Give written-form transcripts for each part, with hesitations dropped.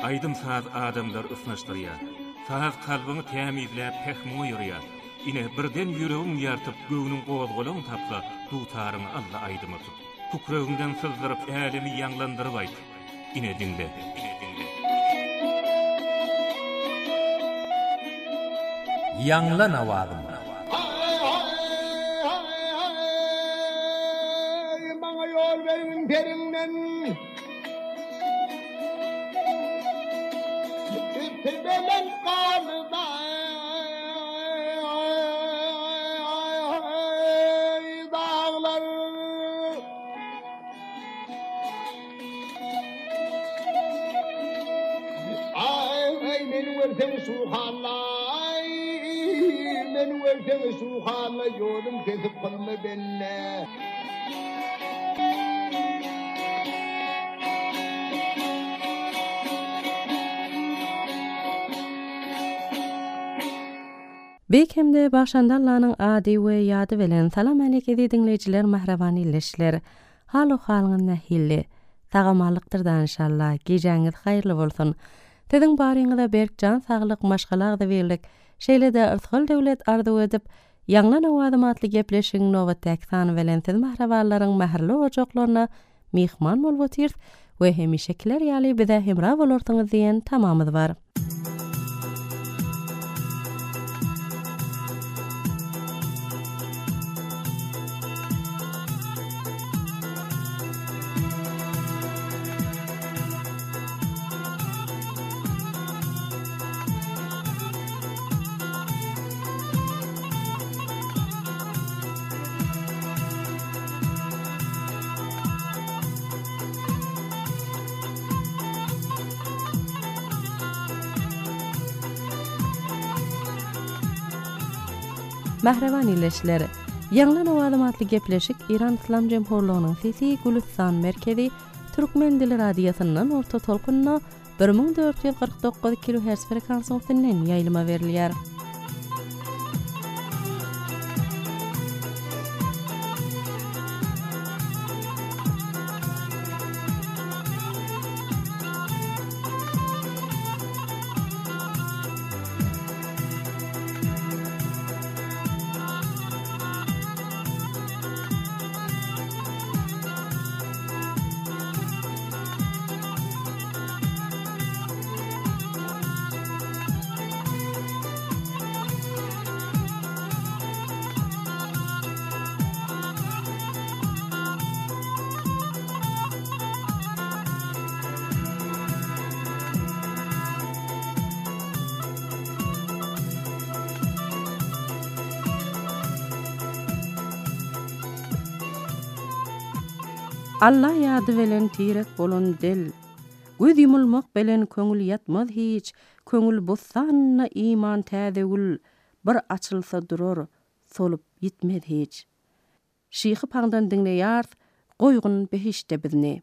Aydym saz adamlar ısnaşdyrýar. Saz kalbyny tämizläp pehmo ýörýär. Ine birden ýüregiň ýartyp göwnüň gowazgolaryny tapsa, dutaryny Allah aýdyma tut. Pukrögiňden sızdyryp älemi ýanglandyryp aýt. Ine dinle. Ýanglan awazym. Maňa ýol beriň perinden. Tebelen qalda. Dağlar. Ay men wertem suhalay. Men wertem suhalay ýolum kesip qalma benne. Bekemde başandallanyň ady we ýady bilen salam aleyke dinleýijiler, mahraban illeşler. Halu halyň nähilli. Tagamalykdyr da inşallah. Gejeňiz haýyrly bolsun. Tediň baryňyza berkjan saglyk maşgalagda berlik. Şeýle-de yrtgal döwlet arzu edip, ýanglan awazym atly gepleşiň nowatdaky sany bilen siz mahrabanlaryň mähirli ojaklaryna mihman bolup otyr we hemişekiler ýaly bize hemra bolarsyňyz diýen tamamyz bar. Mahraban illeşler, ýanglan awazym atly gepleşik İran İslam Jemhurlygynyň Sesi Gülistan merkezi Türkmen dili radiosynyň orta tolkunna 1449 kHz frekansiýasynyň ýaýlyma berilýär. Allah ýady bilen tirek bolan del. Göz yumulmak bilen köňül ýatmaz hiç. Köňül bossanna iman täzegül. Bir açylsa durar, solup gitmez hiç. Şyhy paňdan dinleýär, goýgun behişde bizni.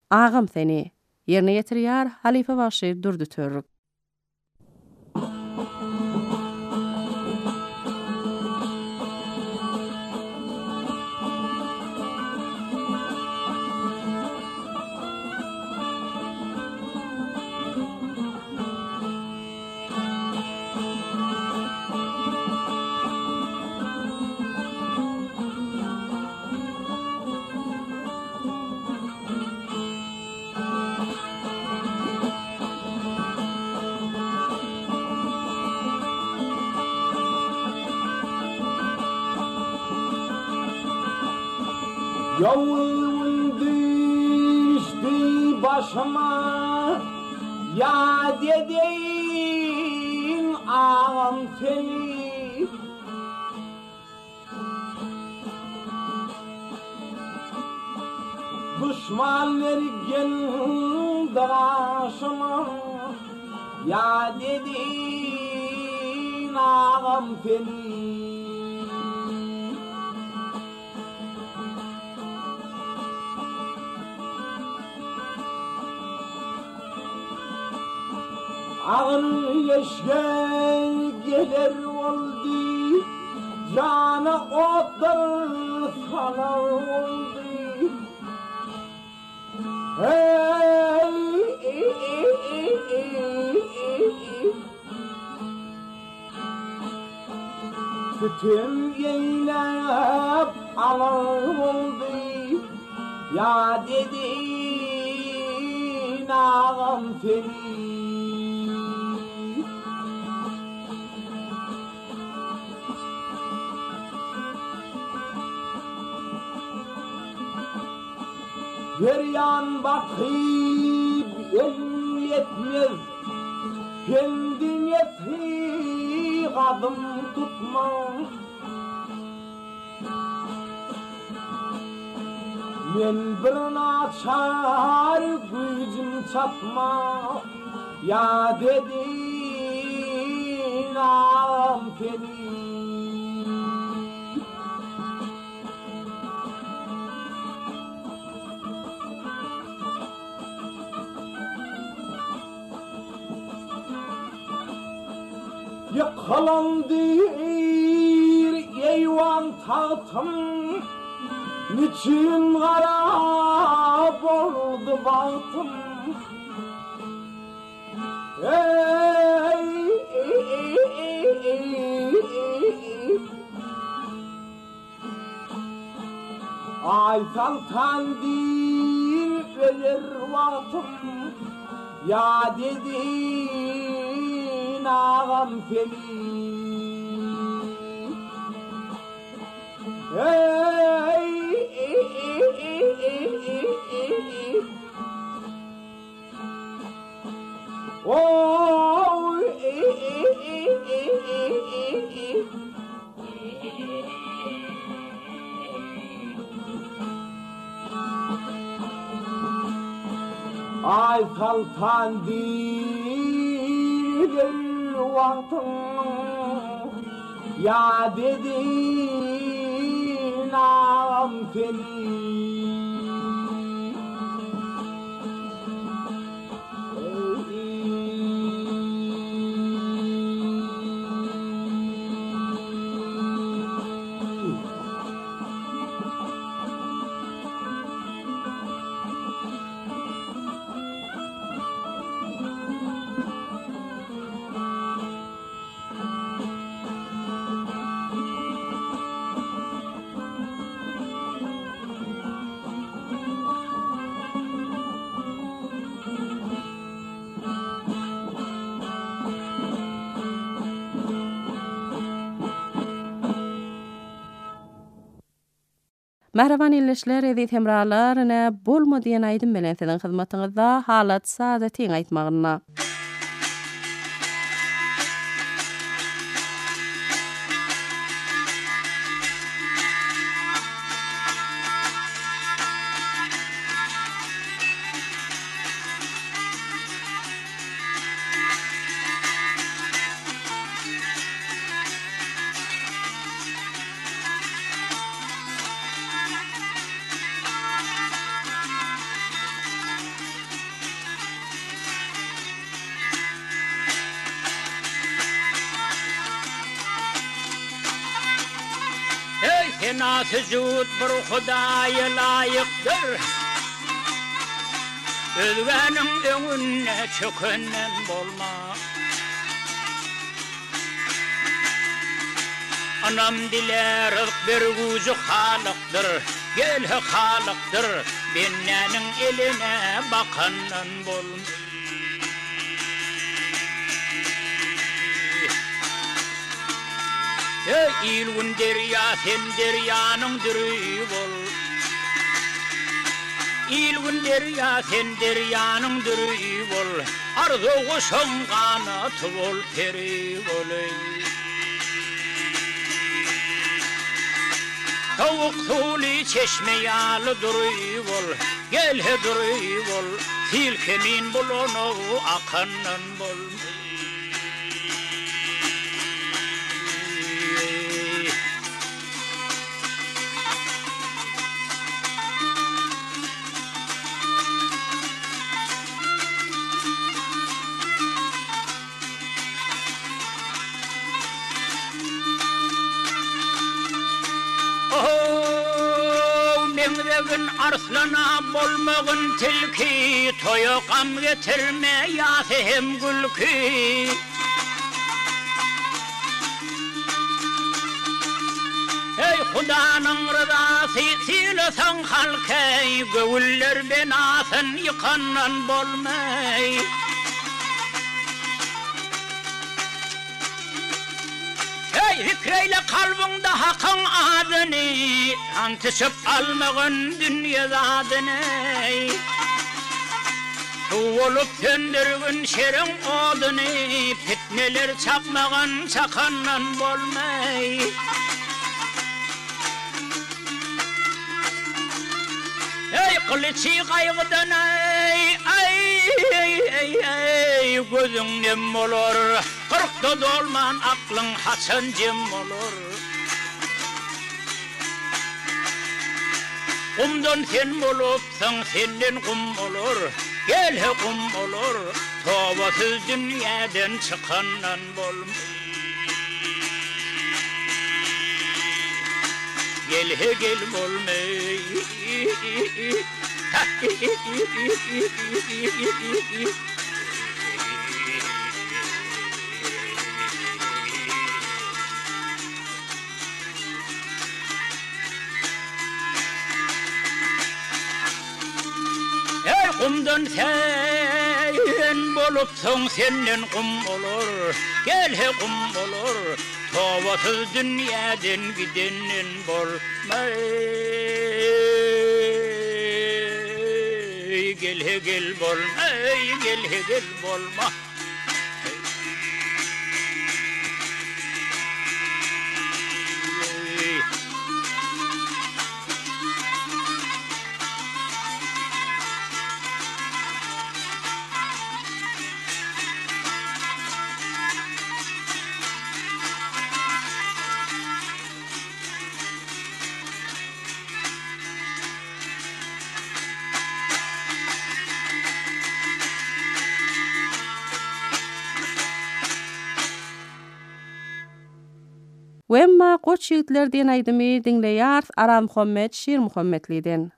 Ağam seni. Yerine getirýär Halife Başyr durdy törrüp. Yavrum düştü başıma, ya dedin ağam seni. Düşmanlar geldi başıma, ya dedin ağam seni. Ağını yeşken gelir oldu, canı otlar sanar oldu. Sütüm yeylep alır oldu, ya dedin ağam seni. Her yan bakıp elim yetmez, kendin yeti adım tutma. Men bir naçar gücüm çatma, ya dedin ağam seni. Yıkılandı eyvan tahtım, niçin garap oldu bahtım. Ay saltandim verir vaktım, ya dedin ağam seni. Ay saltan değil vaktım, ya dedin ağam seni. Mehreban ilişler edit hemralarına bolma diyen aydın bilen sizin hizmetinizde halat saadetin aytmağına. sena sücud bir Hudaya layıktır. Özgenin önüne çökenen bolma. Anam diler bir gücü halıktır. Gel halıktır. Bennenin eline bakanın bolma. İlgun derya sen deryanın dürüyü bol. İlgun derya sen deryanın dürüyü bol. Arzuğu son kanatı bol peri bol. Tavuk suli çeşme yağlı dürüyü bol. Gel he dürüyü bol. Silkemin bol onu akanın bol. Mengdegin arslana bolmagın tilki toya gam getirme yasem gülki. Ey Hudanın rızası silesan halkay, gövüller benasın yıkannan bolmay. Fikreyle kalbinde hakkın adını, antışıp almağın dünya adını. Olup söndürgün şerin odunu, fitneler çakmağın çakandan bolmay. Ey kılıçı kaygıdan ay gözün nem olur. Kırkta dolman aklın hasancım olur. Kumdan sen olupsan senden kum olur. Gel he kum olur. Tövbesiz dünyadan çıkandan bolmay. Gel he gel bolmay. Kumdan sen bolupsan senden kum olur. Gel he kum olur. Tövbesiz dünyadan gidenin bolmay. Gel he gel bolmay, gel he gel bolma. Wemma Qoç Ýigitlerden aýdymy dinleýär Aram Muhammed Şir Muhammedliden.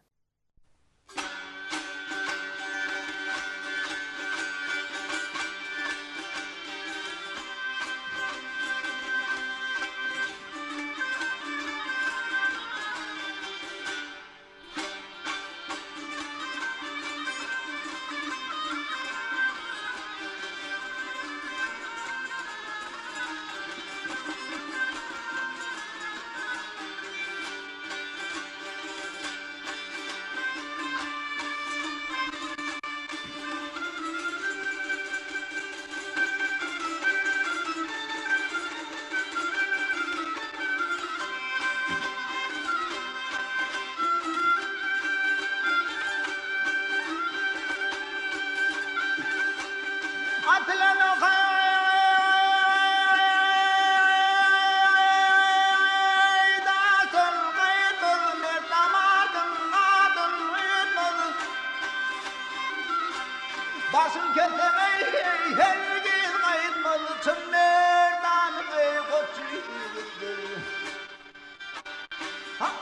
Basın kendine hergis kayıtmalı tümlerden koçu.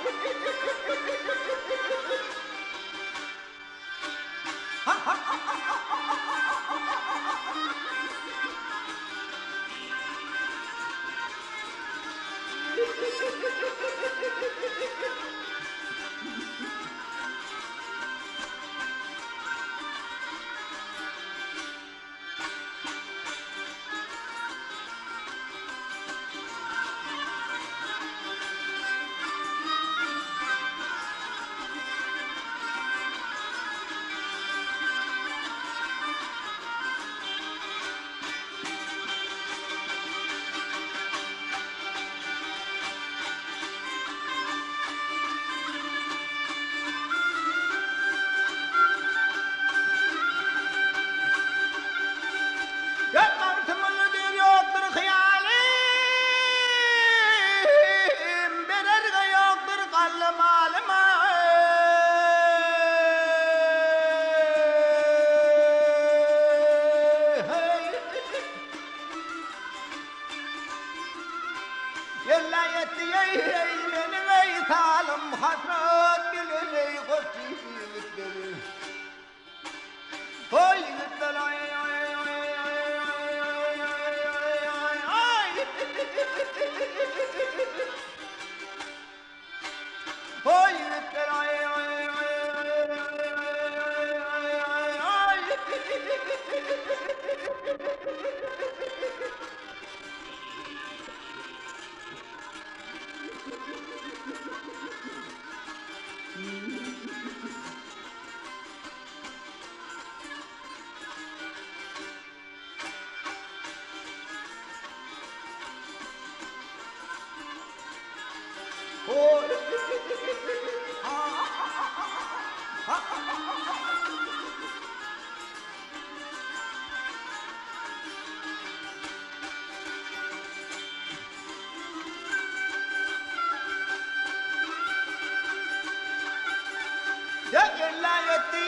Derler etti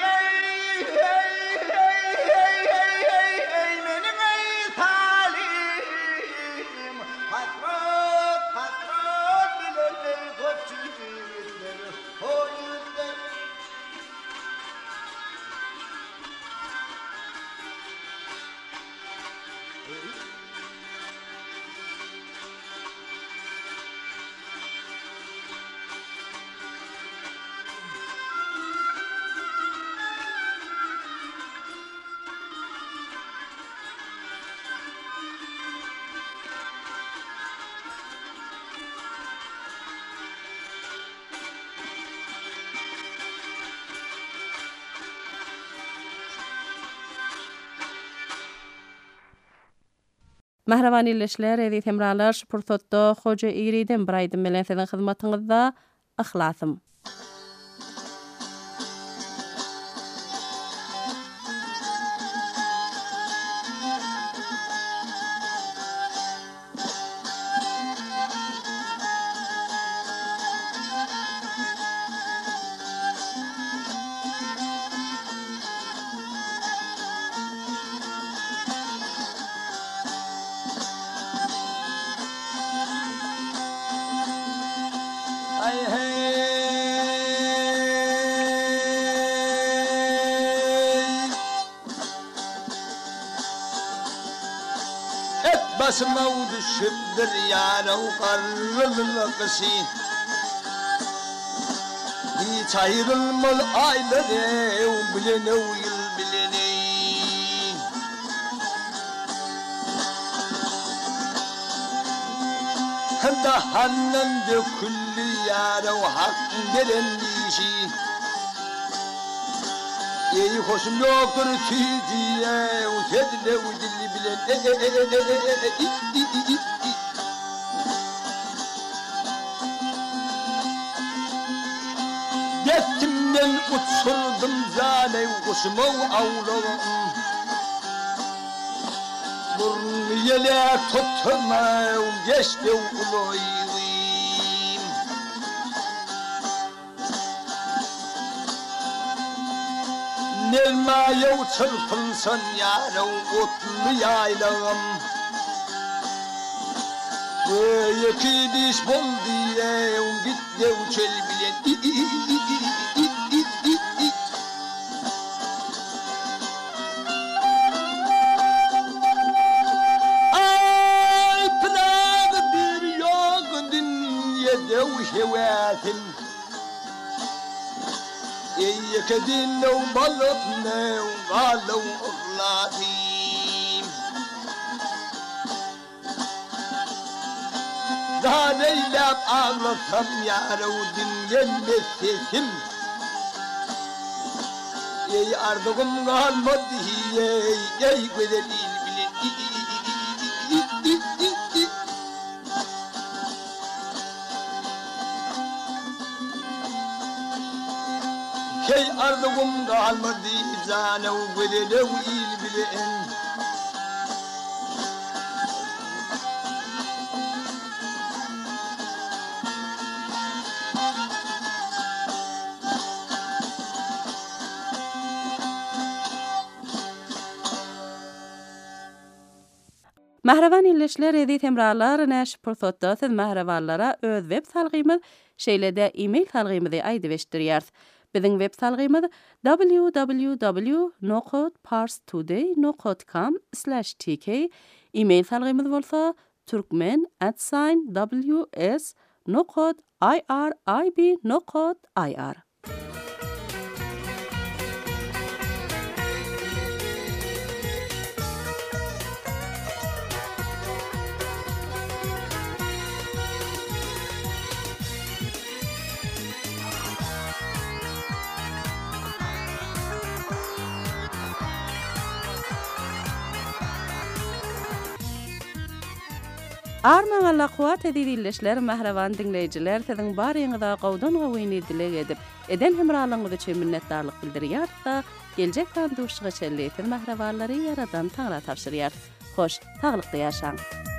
benim ey talim. Patron bilenler koçiler. O yüzden Mahravan illeşler, edi temralar, şupurtotto, hoca iğriden bir aydın bilen sizin hizmatınızda ıhlasım. ay hey et başıma düşüptür yara qarrılıqısı hiç ayrılmalı ayları bilene uyul bilene da hannan de kulli yara hak derendişi Ey hoşum yoktur tüdiye Ukedle udilli bilen Deftimden uçurdum zane Kuşumu avlağım Burnu yele tutma Geçti uloyum Nelmaya çırpılsan yara otlu yaylağım Iki diş bol diye git de uçel bilen Ay pınar bir yok dünyada hevatim Yekadin no balık ne galu uhlatim Zaneylem ağlasam yara dünyem sesim Ey ardığım kalmadı ey güzelin bilin Hey ardığım kalmadı zane güzele il bilin Mahravan illeşler, edi temralar, näş pursatda siz mahravallara öz web salgymyz, şeýlede e-mail salgymyzy aýdyp Bizin web salgymyz www.nokotparstoday.com/tk. E-mail salgymyz bolsa turkmen@ws.irib.ir. Arman Allah kuat edilişler mahravan dinleyiciler sizin barýyňyza gowdan gowyny dilek edip eden hemralygyňyz üçin minnetdarlyk bildirýär. Geljek banduşyga çelleýär mahrawanlary yaradan taňra tapşyrýar. Hoş, taglykda ýaşaň.